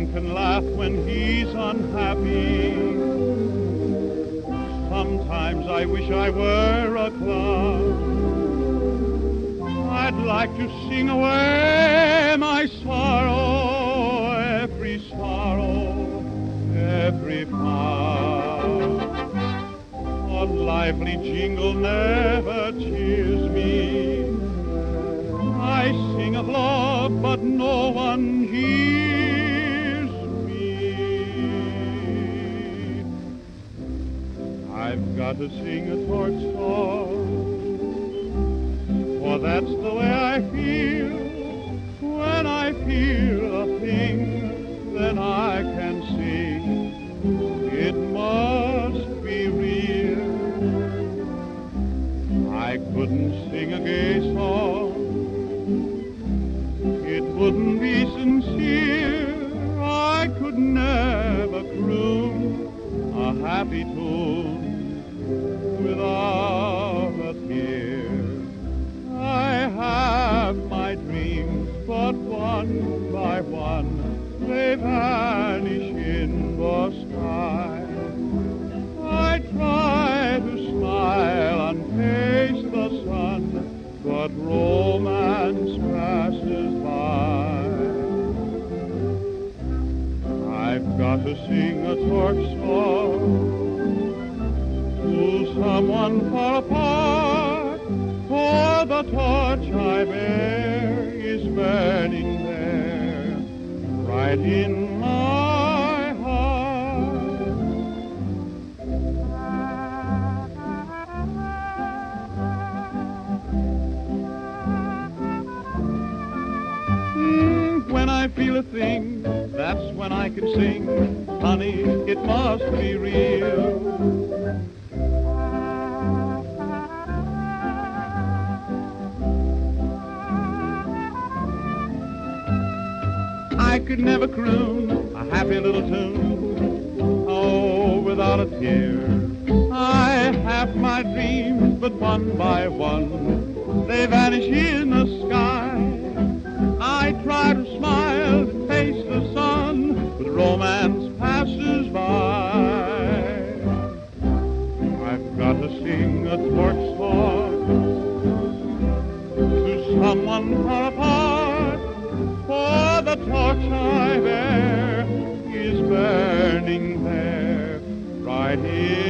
can laugh when he's unhappy. Sometimes I wish I were a clown. I'd like to sing away my sorrow, every pound. A lively jingle never cheers me. I sing of love, but no one hears me. I've got to sing a torch song, for that's the way I feel. When I feel a thing, then I can sing. It must be real. I couldn't sing a gay song. It wouldn't be sincere. I could never croon a happy tune without a tear. I have my dreams, but one by one they vanish in the sky. I try to smile and face the sun, but romance passes by. I've got to sing a torch song to someone far apart, for the torch I bear is burning there, right in my heart. When I feel a thing, that's when I can sing. Honey, it must be real. I could never croon a happy little tune, oh, without a tear. I have my dreams, but one by one they vanish in the sky. I try to smile and face the sun, but romance passes by. I've got to sing a torch song to someone far apart, for the torch I bear is burning there, right here.